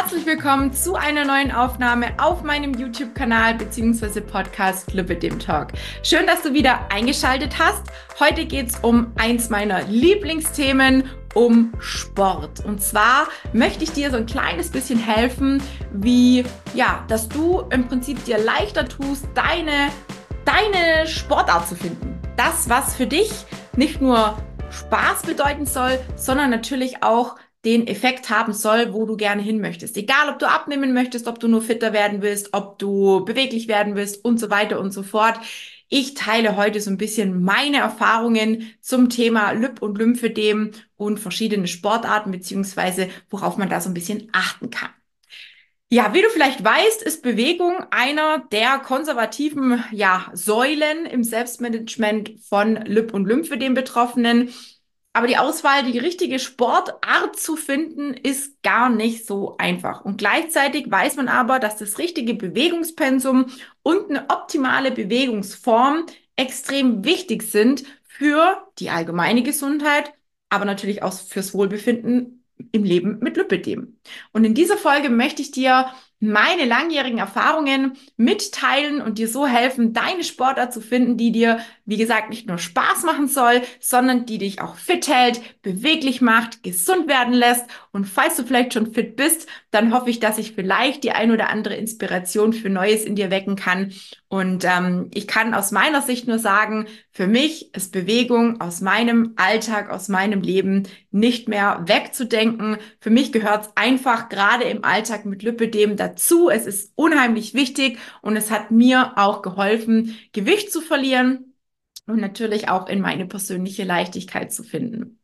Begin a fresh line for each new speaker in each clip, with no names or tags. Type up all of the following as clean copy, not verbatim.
Herzlich willkommen zu einer neuen Aufnahme auf meinem YouTube-Kanal bzw. Podcast Lipidem Talk. Schön, dass du wieder eingeschaltet hast. Heute geht es um eins meiner Lieblingsthemen, um Sport. Und zwar möchte ich dir so ein kleines bisschen helfen, dass du im Prinzip dir leichter tust, deine Sportart zu finden. Das, was für dich nicht nur Spaß bedeuten soll, sondern natürlich auch den Effekt haben soll, wo du gerne hin möchtest. Egal, ob du abnehmen möchtest, ob du nur fitter werden willst, ob du beweglich werden willst und so weiter und so fort. Ich teile heute so ein bisschen meine Erfahrungen zum Thema Lip- und Lymphödem und verschiedene Sportarten, beziehungsweise worauf man da so ein bisschen achten kann. Ja, wie du vielleicht weißt, ist Bewegung einer der konservativen Säulen im Selbstmanagement von Lip- und Lymphödem-Betroffenen. Aber die Auswahl, die richtige Sportart zu finden, ist gar nicht so einfach. Und gleichzeitig weiß man aber, dass das richtige Bewegungspensum und eine optimale Bewegungsform extrem wichtig sind für die allgemeine Gesundheit, aber natürlich auch fürs Wohlbefinden im Leben mit Lipödem. Und in dieser Folge möchte ich dir meine langjährigen Erfahrungen mitteilen und dir so helfen, deine Sportart zu finden, die dir, wie gesagt, nicht nur Spaß machen soll, sondern die dich auch fit hält, beweglich macht, gesund werden lässt. Und falls du vielleicht schon fit bist, dann hoffe ich, dass ich vielleicht die ein oder andere Inspiration für Neues in dir wecken kann. Und ich kann aus meiner Sicht nur sagen, für mich ist Bewegung aus meinem Alltag, aus meinem Leben nicht mehr wegzudenken. Für mich gehört es einfach gerade im Alltag mit Lipödem dazu. Es ist unheimlich wichtig und es hat mir auch geholfen, Gewicht zu verlieren und natürlich auch in meine persönliche Leichtigkeit zu finden.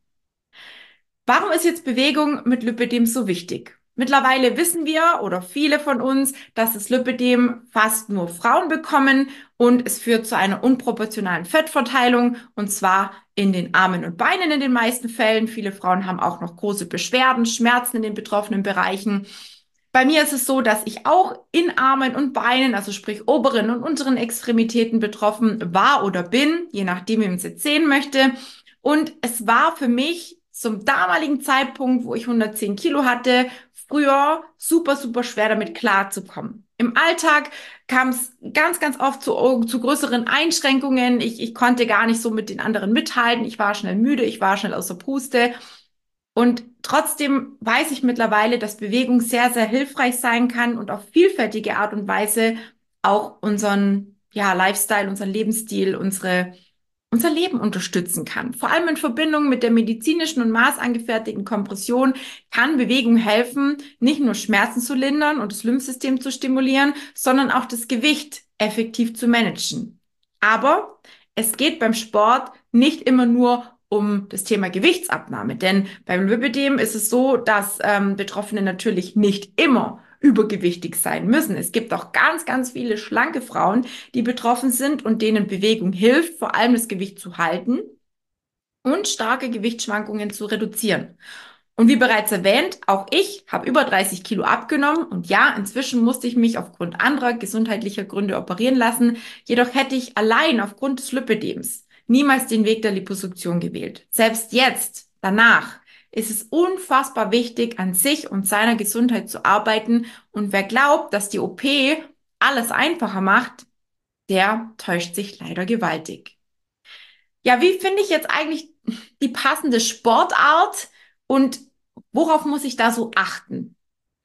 Warum ist jetzt Bewegung mit Lipödem so wichtig? Mittlerweile wissen wir oder viele von uns, dass das Lipödem fast nur Frauen bekommen und es führt zu einer unproportionalen Fettverteilung und zwar in den Armen und Beinen in den meisten Fällen. Viele Frauen haben auch noch große Beschwerden, Schmerzen in den betroffenen Bereichen. Bei mir ist es so, dass ich auch in Armen und Beinen, also sprich oberen und unteren Extremitäten betroffen war oder bin, je nachdem, wie man es jetzt sehen möchte. Und es war für mich zum damaligen Zeitpunkt, wo ich 110 Kilo hatte, früher super, super schwer damit klarzukommen. Im Alltag kam es ganz, ganz oft zu größeren Einschränkungen. Ich konnte gar nicht so mit den anderen mithalten. Ich war schnell müde, ich war schnell außer Puste. Und trotzdem weiß ich mittlerweile, dass Bewegung sehr, sehr hilfreich sein kann und auf vielfältige Art und Weise auch unseren Lifestyle, unseren Lebensstil, unser Leben unterstützen kann. Vor allem in Verbindung mit der medizinischen und maßangefertigten Kompression kann Bewegung helfen, nicht nur Schmerzen zu lindern und das Lymphsystem zu stimulieren, sondern auch das Gewicht effektiv zu managen. Aber es geht beim Sport nicht immer nur um das Thema Gewichtsabnahme, denn beim Lipödem ist es so, dass Betroffene natürlich nicht immer übergewichtig sein müssen. Es gibt auch ganz, ganz viele schlanke Frauen, die betroffen sind und denen Bewegung hilft, vor allem das Gewicht zu halten und starke Gewichtsschwankungen zu reduzieren. Und wie bereits erwähnt, auch ich habe über 30 Kilo abgenommen und ja, inzwischen musste ich mich aufgrund anderer gesundheitlicher Gründe operieren lassen. Jedoch hätte ich allein aufgrund des Lipödems niemals den Weg der Liposuktion gewählt. Selbst jetzt, danach, ist es unfassbar wichtig, an sich und seiner Gesundheit zu arbeiten. Und wer glaubt, dass die OP alles einfacher macht, der täuscht sich leider gewaltig. Ja, wie finde ich jetzt eigentlich die passende Sportart und worauf muss ich da so achten?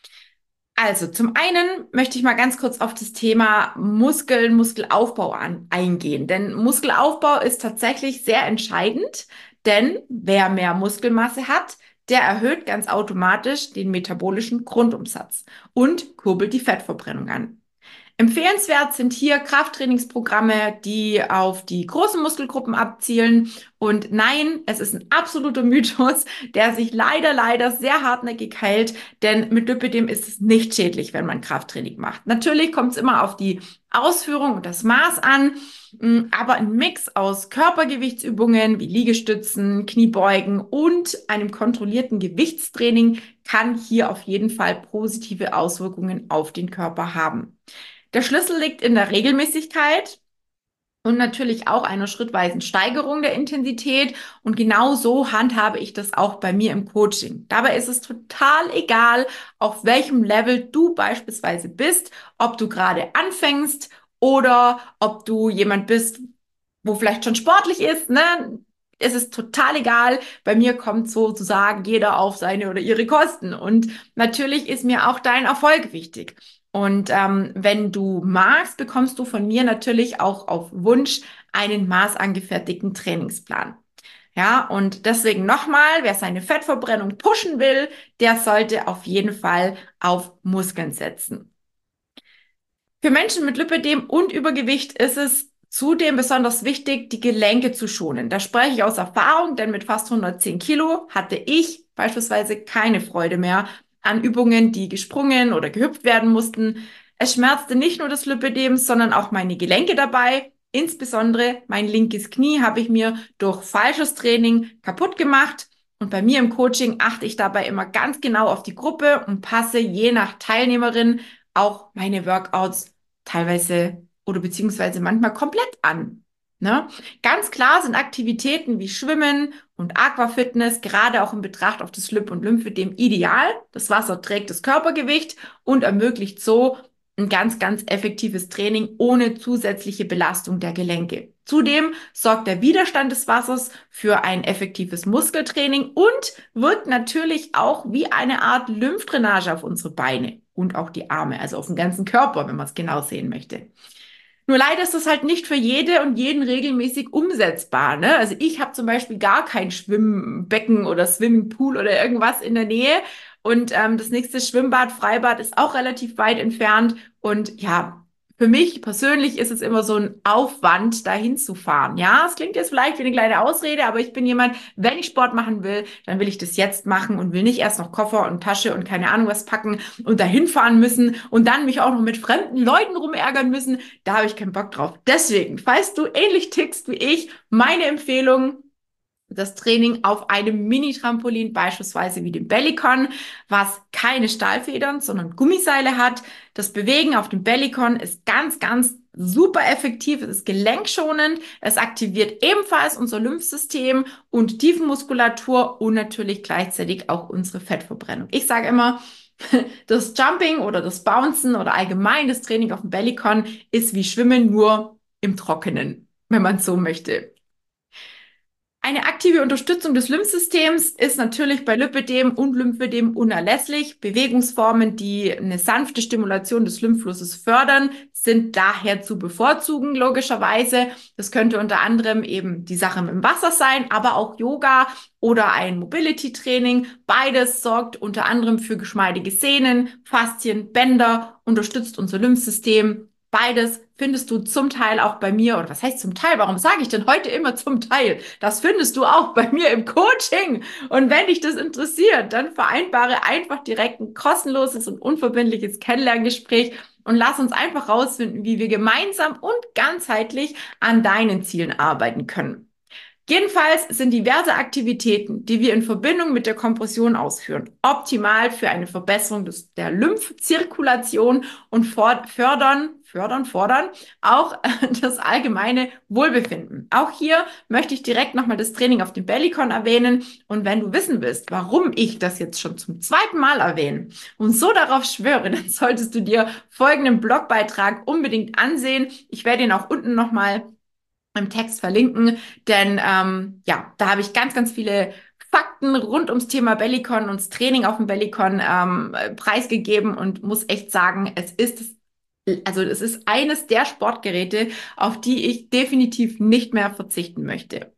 Also, zum einen möchte ich mal ganz kurz auf das Thema Muskelaufbau eingehen. Denn Muskelaufbau ist tatsächlich sehr entscheidend, denn wer mehr Muskelmasse hat, der erhöht ganz automatisch den metabolischen Grundumsatz und kurbelt die Fettverbrennung an. Empfehlenswert sind hier Krafttrainingsprogramme, die auf die großen Muskelgruppen abzielen. Und nein, es ist ein absoluter Mythos, der sich leider, leider sehr hartnäckig hält, denn mit Lipödem ist es nicht schädlich, wenn man Krafttraining macht. Natürlich kommt es immer auf die Ausführung und das Maß an, aber ein Mix aus Körpergewichtsübungen wie Liegestützen, Kniebeugen und einem kontrollierten Gewichtstraining kann hier auf jeden Fall positive Auswirkungen auf den Körper haben. Der Schlüssel liegt in der Regelmäßigkeit und natürlich auch einer schrittweisen Steigerung der Intensität. Und genau so handhabe ich das auch bei mir im Coaching. Dabei ist es total egal, auf welchem Level du beispielsweise bist, ob du gerade anfängst oder ob du jemand bist, wo vielleicht schon sportlich ist, ne? Es ist total egal. Bei mir kommt sozusagen jeder auf seine oder ihre Kosten. Und natürlich ist mir auch dein Erfolg wichtig. Und wenn du magst, bekommst du von mir natürlich auch auf Wunsch einen maßangefertigten Trainingsplan. Ja, und deswegen nochmal, wer seine Fettverbrennung pushen will, der sollte auf jeden Fall auf Muskeln setzen. Für Menschen mit Lipödem und Übergewicht ist es zudem besonders wichtig, die Gelenke zu schonen. Da spreche ich aus Erfahrung, denn mit fast 110 Kilo hatte ich beispielsweise keine Freude mehr an Übungen, die gesprungen oder gehüpft werden mussten. Es schmerzte nicht nur das Lipödem, sondern auch meine Gelenke dabei. Insbesondere mein linkes Knie habe ich mir durch falsches Training kaputt gemacht. Und bei mir im Coaching achte ich dabei immer ganz genau auf die Gruppe und passe je nach Teilnehmerin auch meine Workouts teilweise oder beziehungsweise manchmal komplett an. Ne? Ganz klar sind Aktivitäten wie Schwimmen und Aquafitness gerade auch in Betracht auf das Lip- und Lymphödem ideal. Das Wasser trägt das Körpergewicht und ermöglicht so ein ganz, ganz effektives Training ohne zusätzliche Belastung der Gelenke. Zudem sorgt der Widerstand des Wassers für ein effektives Muskeltraining und wirkt natürlich auch wie eine Art Lymphdrainage auf unsere Beine und auch die Arme, also auf den ganzen Körper, wenn man es genau sehen möchte. Nur leider ist das halt nicht für jede und jeden regelmäßig umsetzbar. Ne? Also ich habe zum Beispiel gar kein Schwimmbecken oder Swimmingpool oder irgendwas in der Nähe. Und das nächste Schwimmbad, Freibad ist auch relativ weit entfernt. Und ja, für mich persönlich ist es immer so ein Aufwand, dahin zu fahren. Ja, es klingt jetzt vielleicht wie eine kleine Ausrede, aber ich bin jemand, wenn ich Sport machen will, dann will ich das jetzt machen und will nicht erst noch Koffer und Tasche und keine Ahnung was packen und dahin fahren müssen und dann mich auch noch mit fremden Leuten rumärgern müssen. Da habe ich keinen Bock drauf. Deswegen, falls du ähnlich tickst wie ich, meine Empfehlung, das Training auf einem Mini-Trampolin, beispielsweise wie dem Bellycon, was keine Stahlfedern, sondern Gummiseile hat. Das Bewegen auf dem Bellycon ist ganz, ganz super effektiv. Es ist gelenkschonend. Es aktiviert ebenfalls unser Lymphsystem und Tiefenmuskulatur und natürlich gleichzeitig auch unsere Fettverbrennung. Ich sage immer, das Jumping oder das Bouncen oder allgemein das Training auf dem Bellycon ist wie Schwimmen nur im Trockenen, wenn man so möchte. Eine aktive Unterstützung des Lymphsystems ist natürlich bei Lipödem und Lymphödem unerlässlich. Bewegungsformen, die eine sanfte Stimulation des Lymphflusses fördern, sind daher zu bevorzugen, logischerweise. Das könnte unter anderem eben die Sache mit dem Wasser sein, aber auch Yoga oder ein Mobility-Training. Beides sorgt unter anderem für geschmeidige Sehnen, Faszien, Bänder, unterstützt unser Lymphsystem. Beides findest du zum Teil auch bei mir, oder was heißt zum Teil? Warum sage ich denn heute immer zum Teil? Das findest du auch bei mir im Coaching. Und wenn dich das interessiert, dann vereinbare einfach direkt ein kostenloses und unverbindliches Kennenlerngespräch und lass uns einfach rausfinden, wie wir gemeinsam und ganzheitlich an deinen Zielen arbeiten können. Jedenfalls sind diverse Aktivitäten, die wir in Verbindung mit der Kompression ausführen, optimal für eine Verbesserung der Lymphzirkulation und fordern auch das allgemeine Wohlbefinden. Auch hier möchte ich direkt nochmal das Training auf dem Bellycon erwähnen. Und wenn du wissen willst, warum ich das jetzt schon zum zweiten Mal erwähne und so darauf schwöre, dann solltest du dir folgenden Blogbeitrag unbedingt ansehen. Ich werde ihn auch unten nochmal im Text verlinken, denn ja, da habe ich ganz, ganz viele Fakten rund ums Thema Bellycon und das Training auf dem Bellycon preisgegeben und muss echt sagen, es ist eines der Sportgeräte, auf die ich definitiv nicht mehr verzichten möchte.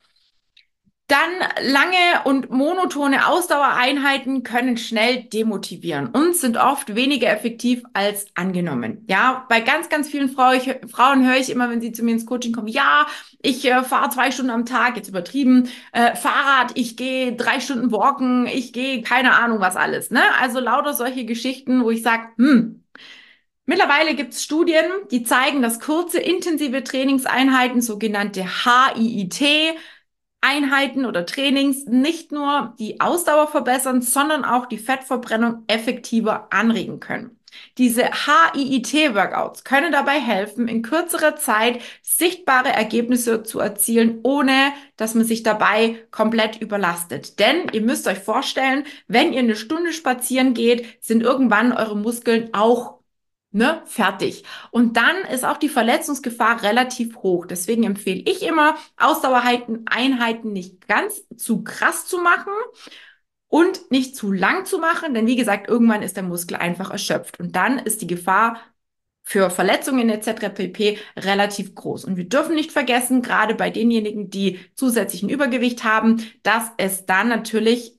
Dann lange und monotone Ausdauereinheiten können schnell demotivieren und sind oft weniger effektiv als angenommen. Ja, bei ganz, ganz vielen Frauen höre ich immer, wenn sie zu mir ins Coaching kommen, ja, ich fahre 2 Stunden am Tag, jetzt übertrieben, Fahrrad, ich gehe 3 Stunden walken, ich gehe keine Ahnung was alles. Ne? Also lauter solche Geschichten, wo ich sage, mittlerweile gibt es Studien, die zeigen, dass kurze, intensive Trainingseinheiten, sogenannte HIIT, Einheiten oder Trainings nicht nur die Ausdauer verbessern, sondern auch die Fettverbrennung effektiver anregen können. Diese HIIT-Workouts können dabei helfen, in kürzerer Zeit sichtbare Ergebnisse zu erzielen, ohne dass man sich dabei komplett überlastet. Denn ihr müsst euch vorstellen, wenn ihr eine Stunde spazieren geht, sind irgendwann eure Muskeln auch fertig. Und dann ist auch die Verletzungsgefahr relativ hoch. Deswegen empfehle ich immer, Ausdauereinheiten nicht ganz zu krass zu machen und nicht zu lang zu machen, denn wie gesagt, irgendwann ist der Muskel einfach erschöpft und dann ist die Gefahr für Verletzungen etc. pp. Relativ groß. Und wir dürfen nicht vergessen, gerade bei denjenigen, die zusätzlichen Übergewicht haben, dass es dann natürlich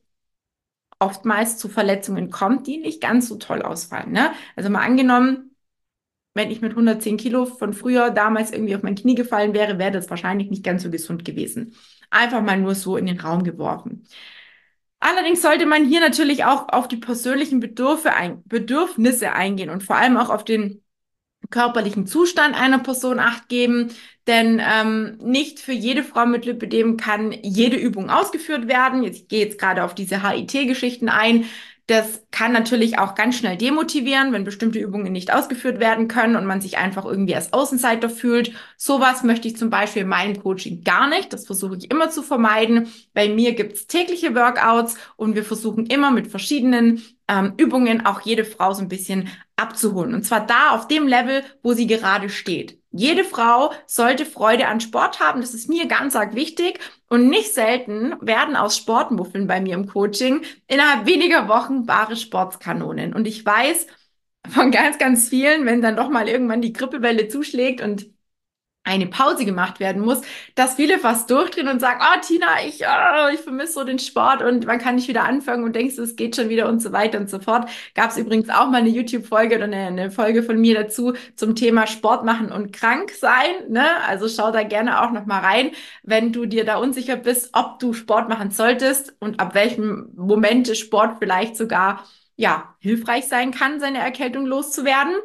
oftmals zu Verletzungen kommt, die nicht ganz so toll ausfallen. Ne? Also mal angenommen, wenn ich mit 110 Kilo von früher damals irgendwie auf mein Knie gefallen wäre, wäre das wahrscheinlich nicht ganz so gesund gewesen. Einfach mal nur so in den Raum geworfen. Allerdings sollte man hier natürlich auch auf die persönlichen Bedürfnisse eingehen und vor allem auch auf den körperlichen Zustand einer Person Acht geben, denn nicht für jede Frau mit Lipödem kann jede Übung ausgeführt werden. Ich gehe jetzt gerade auf diese HIIT-Geschichten ein. Das kann natürlich auch ganz schnell demotivieren, wenn bestimmte Übungen nicht ausgeführt werden können und man sich einfach irgendwie als Außenseiter fühlt. Sowas möchte ich zum Beispiel in meinem Coaching gar nicht. Das versuche ich immer zu vermeiden. Bei mir gibt's tägliche Workouts und wir versuchen immer mit verschiedenen Übungen auch jede Frau so ein bisschen abzuholen. Und zwar da auf dem Level, wo sie gerade steht. Jede Frau sollte Freude an Sport haben. Das ist mir ganz arg wichtig. Und nicht selten werden aus Sportmuffeln bei mir im Coaching innerhalb weniger Wochen wahre Sportskanonen. Und ich weiß von ganz, ganz vielen, wenn dann doch mal irgendwann die Grippewelle zuschlägt und eine Pause gemacht werden muss, dass viele fast durchdrehen und sagen, oh Tina, ich vermisse so den Sport und man kann nicht wieder anfangen und denkst, es geht schon wieder und so weiter und so fort. Gab es übrigens auch mal eine YouTube-Folge oder eine Folge von mir dazu zum Thema Sport machen und krank sein. Ne? Also schau da gerne auch noch mal rein, wenn du dir da unsicher bist, ob du Sport machen solltest und ab welchem Moment Sport vielleicht sogar hilfreich sein kann, seine Erkältung loszuwerden.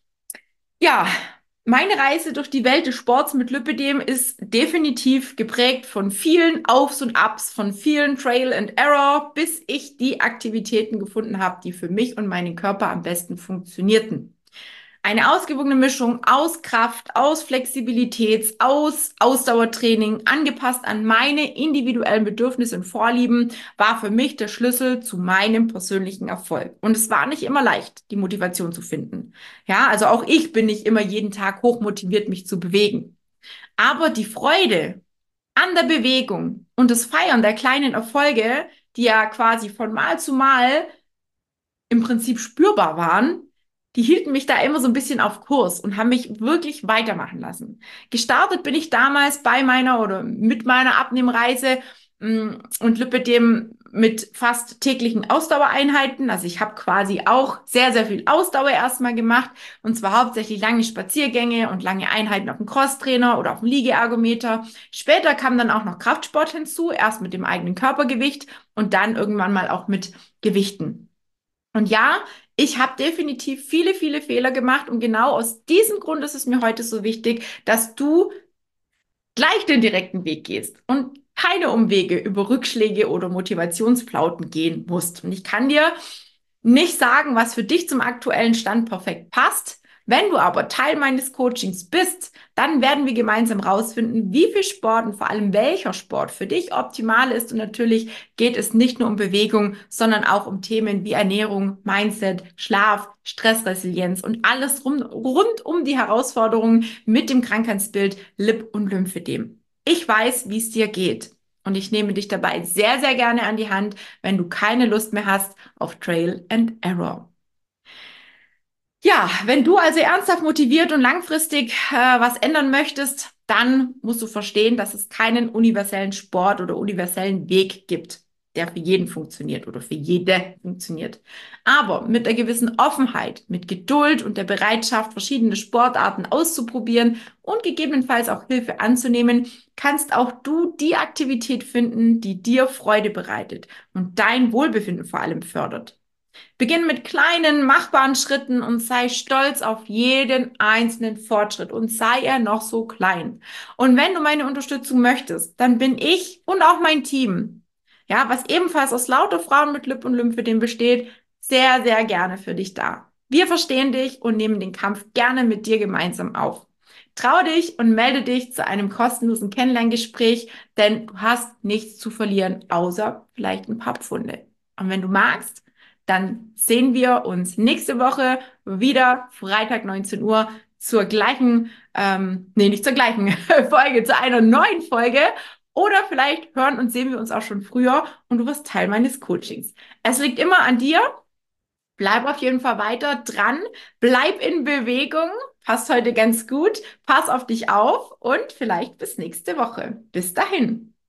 Ja, meine Reise durch die Welt des Sports mit Lipödem ist definitiv geprägt von vielen Aufs und Abs, von vielen Trial and Error, bis ich die Aktivitäten gefunden habe, die für mich und meinen Körper am besten funktionierten. Eine ausgewogene Mischung aus Kraft, aus Flexibilität, aus Ausdauertraining, angepasst an meine individuellen Bedürfnisse und Vorlieben, war für mich der Schlüssel zu meinem persönlichen Erfolg. Und es war nicht immer leicht, die Motivation zu finden. Ja, also auch ich bin nicht immer jeden Tag hochmotiviert, mich zu bewegen. Aber die Freude an der Bewegung und das Feiern der kleinen Erfolge, die ja quasi von Mal zu Mal im Prinzip spürbar waren, die hielten mich da immer so ein bisschen auf Kurs und haben mich wirklich weitermachen lassen. Gestartet bin ich damals bei meiner oder mit meiner Abnehmreise und Lipödem mit fast täglichen Ausdauereinheiten. Also ich habe quasi auch sehr, sehr viel Ausdauer erstmal gemacht und zwar hauptsächlich lange Spaziergänge und lange Einheiten auf dem Crosstrainer oder auf dem Liegeergometer. Später kam dann auch noch Kraftsport hinzu, erst mit dem eigenen Körpergewicht und dann irgendwann mal auch mit Gewichten. Und ja, ich habe definitiv viele, viele Fehler gemacht und genau aus diesem Grund ist es mir heute so wichtig, dass du gleich den direkten Weg gehst und keine Umwege über Rückschläge oder Motivationsflauten gehen musst. Und ich kann dir nicht sagen, was für dich zum aktuellen Stand perfekt passt. Wenn du aber Teil meines Coachings bist, dann werden wir gemeinsam rausfinden, wie viel Sport und vor allem welcher Sport für dich optimal ist. Und natürlich geht es nicht nur um Bewegung, sondern auch um Themen wie Ernährung, Mindset, Schlaf, Stressresilienz und alles rund um die Herausforderungen mit dem Krankheitsbild Lip- und Lymphödem. Ich weiß, wie es dir geht. Und ich nehme dich dabei sehr, sehr gerne an die Hand, wenn du keine Lust mehr hast auf Trail and Error. Ja, wenn du also ernsthaft motiviert und langfristig was ändern möchtest, dann musst du verstehen, dass es keinen universellen Sport oder universellen Weg gibt, der für jeden funktioniert oder für jede funktioniert. Aber mit einer gewissen Offenheit, mit Geduld und der Bereitschaft, verschiedene Sportarten auszuprobieren und gegebenenfalls auch Hilfe anzunehmen, kannst auch du die Aktivität finden, die dir Freude bereitet und dein Wohlbefinden vor allem fördert. Beginn mit kleinen, machbaren Schritten und sei stolz auf jeden einzelnen Fortschritt und sei er noch so klein. Und wenn du meine Unterstützung möchtest, dann bin ich und auch mein Team, ja, was ebenfalls aus lauter Frauen mit Lip- und Lymphödem besteht, sehr, sehr gerne für dich da. Wir verstehen dich und nehmen den Kampf gerne mit dir gemeinsam auf. Trau dich und melde dich zu einem kostenlosen Kennenlerngespräch, denn du hast nichts zu verlieren, außer vielleicht ein paar Pfunde. Und wenn du magst, dann sehen wir uns nächste Woche wieder, Freitag 19 Uhr, zur gleichen, nee, nicht zur gleichen Folge, zu einer neuen Folge. Oder vielleicht hören und sehen wir uns auch schon früher und du wirst Teil meines Coachings. Es liegt immer an dir. Bleib auf jeden Fall weiter dran. Bleib in Bewegung. Passt heute ganz gut. Pass auf dich auf und vielleicht bis nächste Woche. Bis dahin.